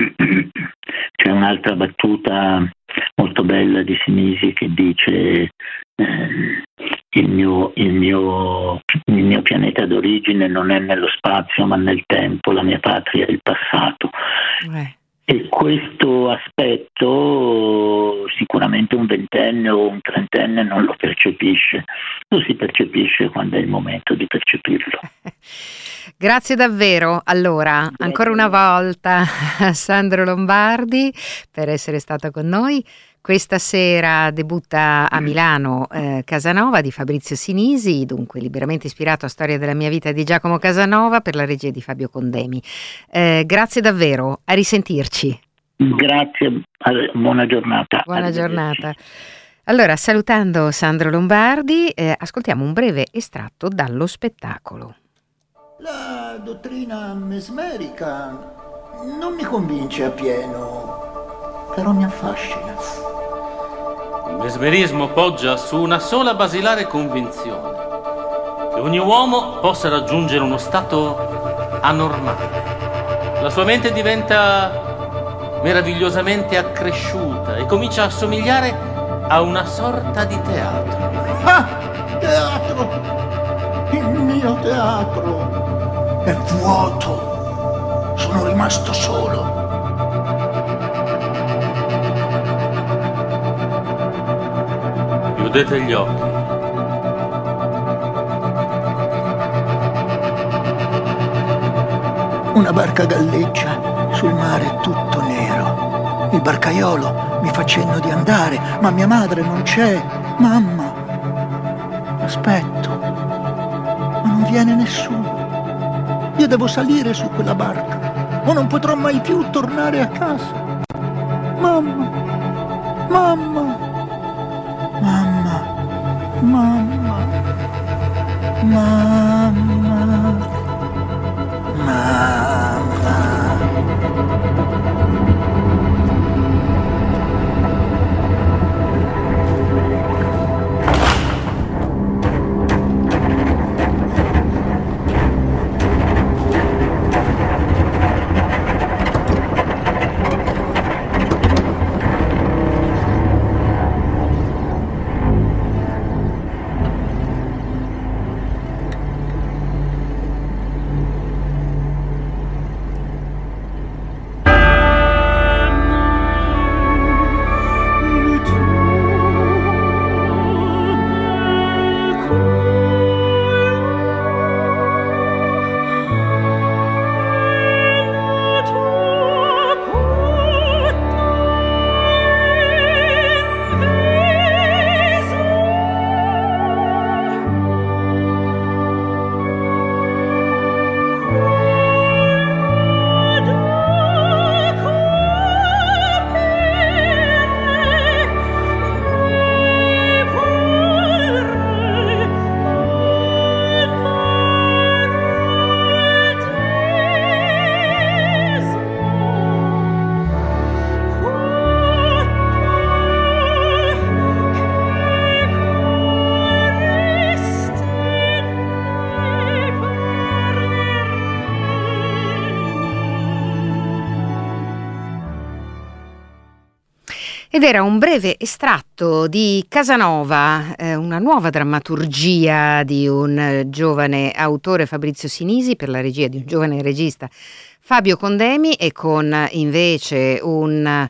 c'è un'altra battuta molto bella di Sinisi che dice eh, il mio, il mio, il mio pianeta d'origine non è nello spazio ma nel tempo, la mia patria è il passato. Eh. E questo aspetto sicuramente un ventenne o un trentenne non lo percepisce, lo si percepisce quando è il momento di percepirlo. Grazie davvero, allora, ancora una volta a Sandro Lombardi per essere stato con noi. Questa sera debutta a Milano eh, Casanova di Fabrizio Sinisi, dunque liberamente ispirato a Storia della mia vita di Giacomo Casanova per la regia di Fabio Condemi. Eh, grazie davvero, a risentirci. Grazie, buona giornata. Buona giornata. Allora, salutando Sandro Lombardi, eh, ascoltiamo un breve estratto dallo spettacolo. La dottrina mesmerica non mi convince appieno, però mi affascina. Il mesmerismo poggia su una sola basilare convinzione: che ogni uomo possa raggiungere uno stato anormale. La sua mente diventa meravigliosamente accresciuta e comincia a somigliare a una sorta di teatro. Ah, teatro! Il mio teatro è vuoto. Sono rimasto solo. Chiudete gli occhi. Una barca galleggia sul mare tutto nero. Il barcaiolo mi fa cenno di andare, ma mia madre non c'è. Mamma, aspetto, ma non viene nessuno. Io devo salire su quella barca o non potrò mai più tornare a casa. Mamma, mamma, mamma, mamma, mamma, mamma. Ed era un breve estratto di Casanova, eh, una nuova drammaturgia di un eh, giovane autore, Fabrizio Sinisi, per la regia di un giovane regista, Fabio Condemi, e con eh, invece un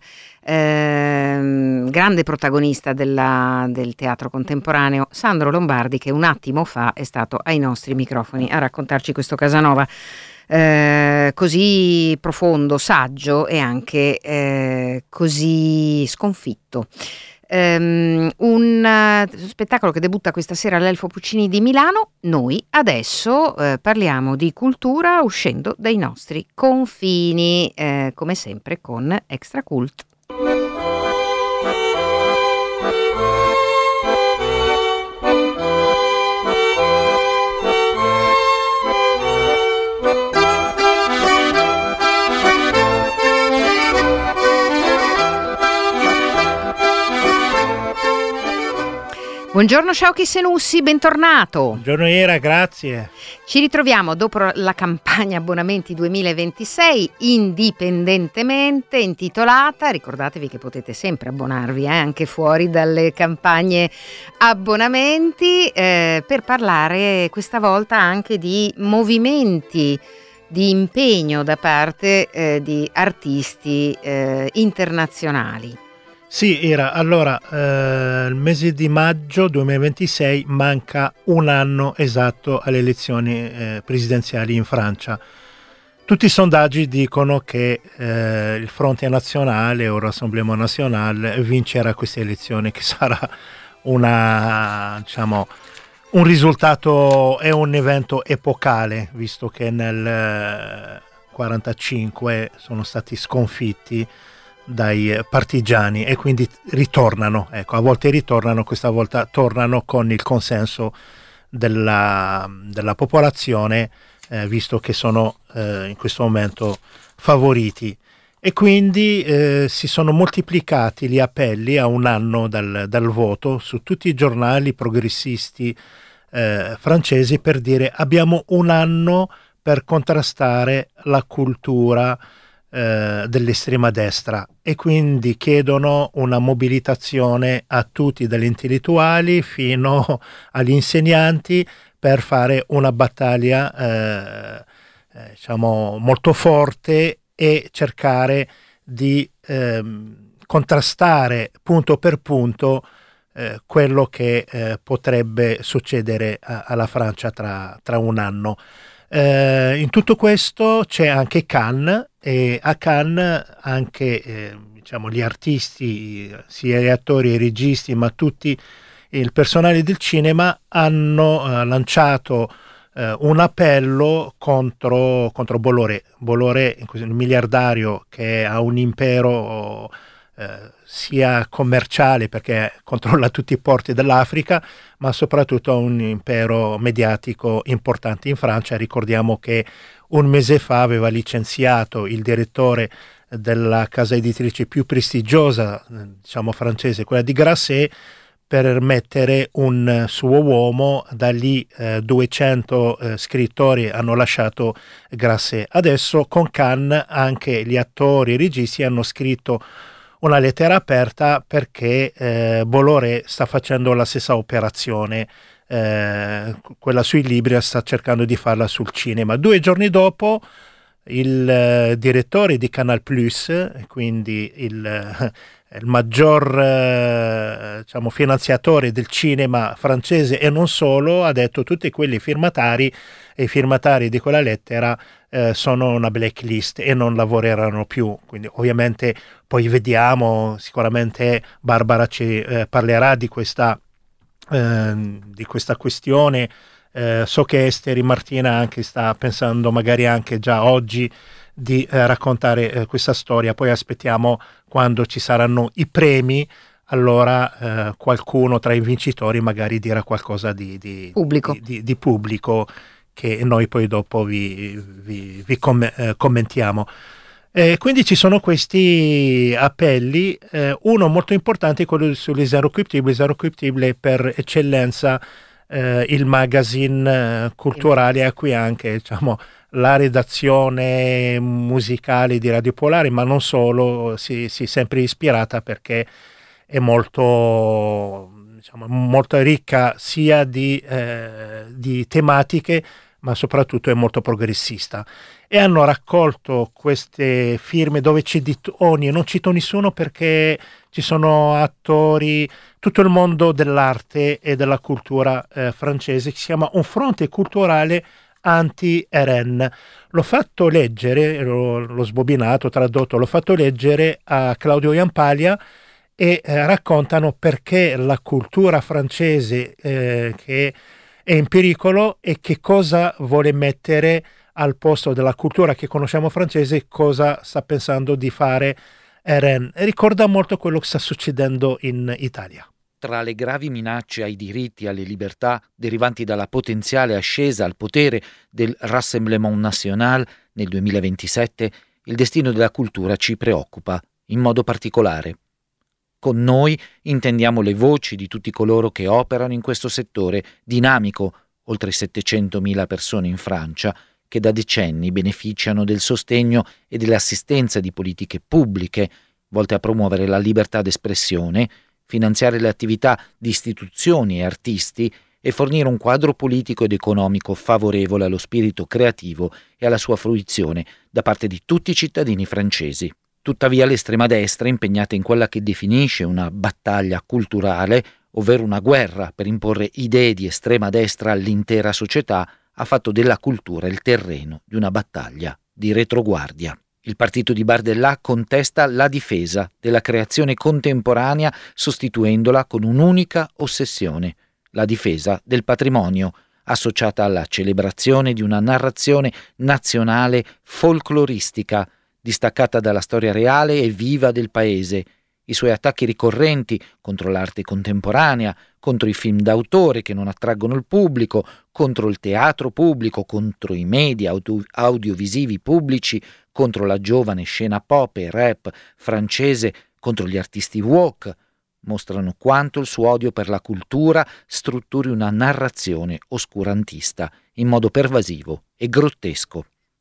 eh, grande protagonista della, del teatro contemporaneo, Sandro Lombardi, che un attimo fa è stato ai nostri microfoni a raccontarci questo Casanova Eh, così profondo, saggio e anche eh, così sconfitto. Um, un uh, spettacolo che debutta questa sera all'Elfo Puccini di Milano. Noi adesso uh, parliamo di cultura uscendo dai nostri confini, uh, come sempre con Extra Cult. Buongiorno Sciauchi Senussi, bentornato. Buongiorno Era, grazie. Ci ritroviamo dopo la campagna abbonamenti duemilaventisei, indipendentemente intitolata, ricordatevi che potete sempre abbonarvi eh, anche fuori dalle campagne abbonamenti, eh, per parlare questa volta anche di movimenti di impegno da parte eh, di artisti eh, internazionali. Sì, Era, allora, eh, il mese di maggio duemilaventisei manca un anno esatto alle elezioni eh, presidenziali in Francia. tutti i sondaggi dicono che eh, il Fronte Nazionale o Rassemblement National vincerà queste elezioni, che sarà una, diciamo, un risultato e un evento epocale, visto che nel quarantacinque sono stati sconfitti dai partigiani e quindi ritornano, ecco, a volte ritornano, questa volta tornano con il consenso della, della popolazione, eh, visto che sono eh, in questo momento favoriti. E quindi eh, si sono moltiplicati gli appelli a un anno dal, dal voto su tutti i giornali progressisti eh, francesi per dire: abbiamo un anno per contrastare la cultura eh, dell'estrema destra, e quindi chiedono una mobilitazione a tutti, dagli intellettuali fino agli insegnanti, per fare una battaglia eh, eh, diciamo molto forte e cercare di ehm, contrastare punto per punto eh, quello che eh, potrebbe succedere a, alla Francia tra, tra un anno. Eh, in tutto questo c'è anche Cannes, e a Cannes anche eh, diciamo, gli artisti, sia gli attori, i registi, ma tutti il personale del cinema hanno eh, lanciato eh, un appello contro, contro Bolloré. Bolloré, il miliardario che ha un impero eh, sia commerciale, perché controlla tutti i porti dell'Africa, ma soprattutto un impero mediatico importante in Francia. Ricordiamo che un mese fa aveva licenziato il direttore della casa editrice più prestigiosa, diciamo francese, quella di Grasset, per mettere un suo uomo. Da lì eh, duecento eh, scrittori hanno lasciato Grasset. Adesso con Cannes anche gli attori e i registi hanno scritto una lettera aperta, perché eh, Bolloré sta facendo la stessa operazione, eh, quella sui libri, sta cercando di farla sul cinema. Due giorni dopo il eh, direttore di Canal Plus, quindi il, eh, il maggior eh, diciamo, finanziatore del cinema francese e non solo, ha detto: tutti quelli firmatari e i firmatari di quella lettera eh, sono una blacklist e non lavoreranno più. Quindi ovviamente poi vediamo, sicuramente Barbara ci eh, parlerà di questa, eh, di questa questione. Eh, so che Esteri Martina anche sta pensando magari anche già oggi di eh, raccontare eh, questa storia. Poi aspettiamo quando ci saranno i premi, allora eh, qualcuno tra i vincitori magari dirà qualcosa di, di, pubblico. di, di, di pubblico, che noi poi dopo vi, vi, vi com- eh, commentiamo. Eh, quindi ci sono questi appelli, eh, uno molto importante è quello sulle Zero Cryptibile. Zero Cryptibile per eccellenza eh, il magazine eh, culturale a cui anche, diciamo, la redazione musicale di Radio Polare, ma non solo, si, si è sempre ispirata, perché è molto, diciamo, molto ricca sia di, eh, di tematiche, ma soprattutto è molto progressista. E hanno raccolto queste firme dove c'è di ogni, non cito nessuno perché ci sono attori, tutto il mondo dell'arte e della cultura eh, francese, che si chiama Un fronte culturale anti-R N. L'ho fatto leggere, l'ho, l'ho sbobinato, tradotto, l'ho fatto leggere a Claudio Iampaglia, e eh, raccontano perché la cultura francese eh, che è in pericolo e che cosa vuole mettere al posto della cultura che conosciamo francese, cosa sta pensando di fare R N. Ricorda molto quello che sta succedendo in Italia. Tra le gravi minacce ai diritti e alle libertà derivanti dalla potenziale ascesa al potere del Rassemblement National nel duemilaventisette, il destino della cultura ci preoccupa in modo particolare. Con noi intendiamo le voci di tutti coloro che operano in questo settore dinamico, oltre settecentomila persone in Francia, che da decenni beneficiano del sostegno e dell'assistenza di politiche pubbliche volte a promuovere la libertà d'espressione, finanziare le attività di istituzioni e artisti e fornire un quadro politico ed economico favorevole allo spirito creativo e alla sua fruizione da parte di tutti i cittadini francesi. Tuttavia l'estrema destra, impegnata in quella che definisce una battaglia culturale, ovvero una guerra per imporre idee di estrema destra all'intera società, ha fatto della cultura il terreno di una battaglia di retroguardia. Il partito di Bardellà contesta la difesa della creazione contemporanea sostituendola con un'unica ossessione, la difesa del patrimonio, associata alla celebrazione di una narrazione nazionale folcloristica, distaccata dalla storia reale e viva del paese. I suoi attacchi ricorrenti contro l'arte contemporanea, contro i film d'autore che non attraggono il pubblico, contro il teatro pubblico, contro i media audio- audiovisivi pubblici, contro la giovane scena pop e rap francese, contro gli artisti woke, mostrano quanto il suo odio per la cultura strutturi una narrazione oscurantista in modo pervasivo e grottesco.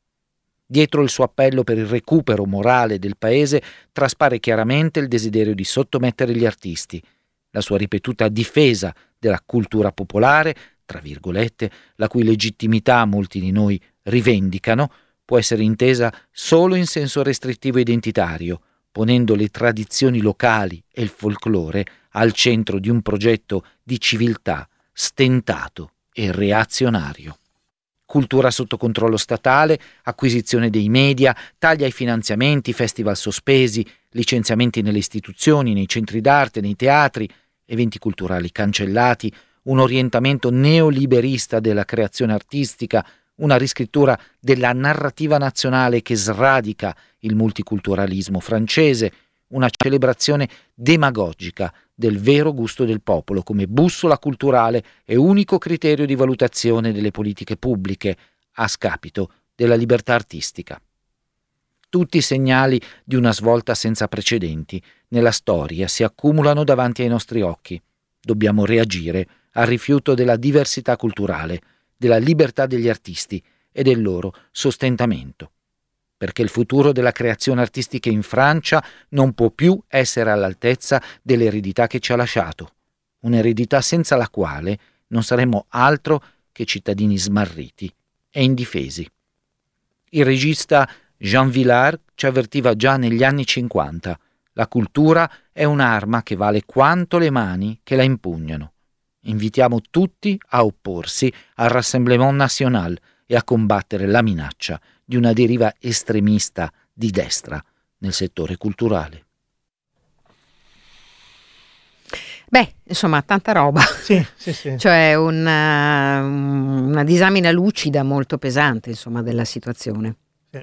Dietro il suo appello per il recupero morale del paese traspare chiaramente il desiderio di sottomettere gli artisti. La sua ripetuta difesa della cultura popolare, tra virgolette, la cui legittimità molti di noi rivendicano, può essere intesa solo in senso restrittivo identitario, ponendo le tradizioni locali e il folklore al centro di un progetto di civiltà stentato e reazionario. Cultura sotto controllo statale, acquisizione dei media, tagli ai finanziamenti, festival sospesi, licenziamenti nelle istituzioni, nei centri d'arte, nei teatri, eventi culturali cancellati, un orientamento neoliberista della creazione artistica, una riscrittura della narrativa nazionale che sradica il multiculturalismo francese, una celebrazione demagogica del vero gusto del popolo come bussola culturale e unico criterio di valutazione delle politiche pubbliche, a scapito della libertà artistica. Tutti i segnali di una svolta senza precedenti nella storia si accumulano davanti ai nostri occhi. Dobbiamo reagire al rifiuto della diversità culturale, della libertà degli artisti e del loro sostentamento, perché il futuro della creazione artistica in Francia non può più essere all'altezza dell'eredità che ci ha lasciato, un'eredità senza la quale non saremmo altro che cittadini smarriti e indifesi. Il regista Jean Vilar ci avvertiva già negli anni cinquanta: la cultura è un'arma che vale quanto le mani che la impugnano. Invitiamo tutti a opporsi al Rassemblement National e a combattere la minaccia di una deriva estremista di destra nel settore culturale. Beh, insomma, tanta roba. Sì, sì, sì. Cioè una, una disamina lucida molto pesante, insomma, della situazione.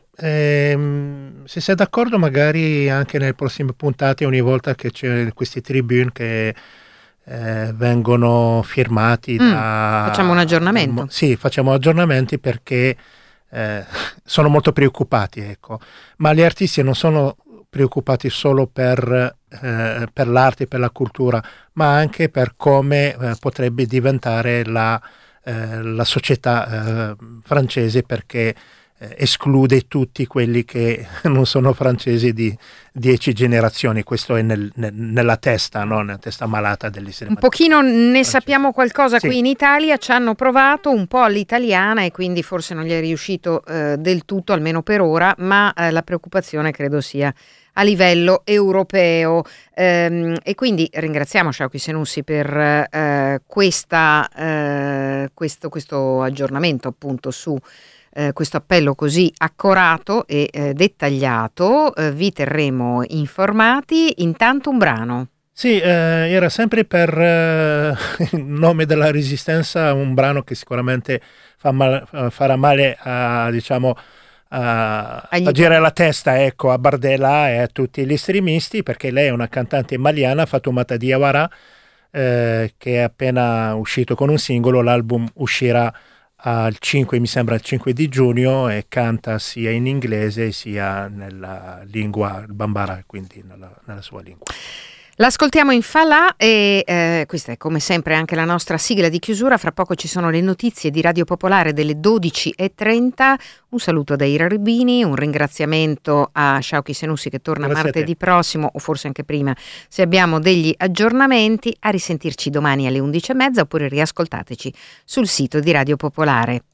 Ehm, se sei d'accordo, magari anche nelle prossime puntate, ogni volta che c'è questi tribune che eh, vengono firmati mm, da... Facciamo un aggiornamento. Um, sì, facciamo aggiornamenti perché eh, sono molto preoccupati, ecco. Ma gli artisti non sono preoccupati solo per, eh, per l'arte, per la cultura, ma anche per come eh, potrebbe diventare la, eh, la società eh, francese, perché esclude tutti quelli che non sono francesi di dieci generazioni. Questo è nel, nel, nella testa, no? Nella testa malata dell'essere. Un pochino ne francese. Sappiamo qualcosa sì. Qui in Italia, ci hanno provato un po' all'italiana e quindi forse non gli è riuscito eh, del tutto, almeno per ora, ma eh, la preoccupazione credo sia a livello europeo, ehm, e quindi ringraziamo Shauki Senussi per eh, questa, eh, questo, questo aggiornamento appunto su Eh, questo appello così accorato e eh, dettagliato. Eh, vi terremo informati. Intanto un brano. Sì, eh, era sempre per eh, il nome della Resistenza, un brano che sicuramente fa mal, farà male a, diciamo, a, a girare la testa, ecco, a Bardella e a tutti gli estremisti, perché lei è una cantante maliana, Fatoumata Diawara, eh, che è appena uscito con un singolo. L'album uscirà al cinque, mi sembra il cinque di giugno, e canta sia in inglese sia nella lingua bambara, quindi nella, nella sua lingua. L'ascoltiamo in Falà e eh, questa è come sempre anche la nostra sigla di chiusura. Fra poco ci sono le notizie di Radio Popolare delle dodici e trenta. Un saluto da Ira Rubini, un ringraziamento a Shauki Senussi che torna Grazie martedì prossimo, o forse anche prima se abbiamo degli aggiornamenti. A risentirci domani alle undici e mezza, oppure riascoltateci sul sito di Radio Popolare.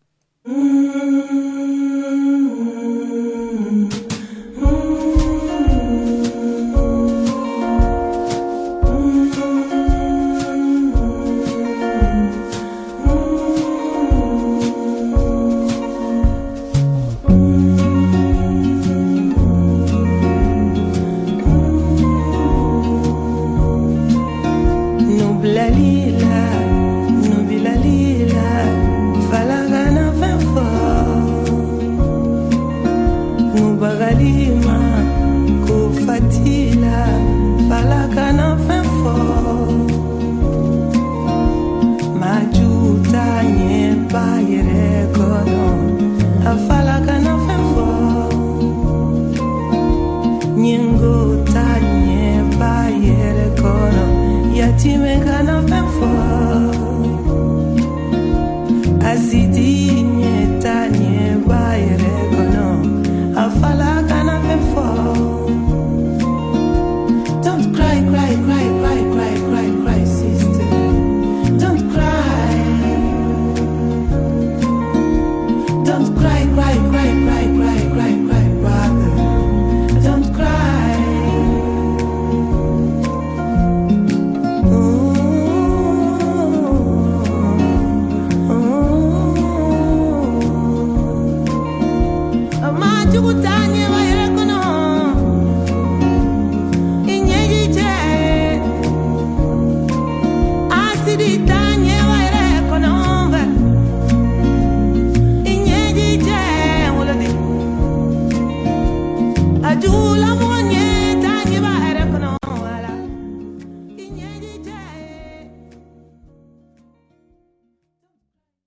Nyingu tanye bayere kono yatime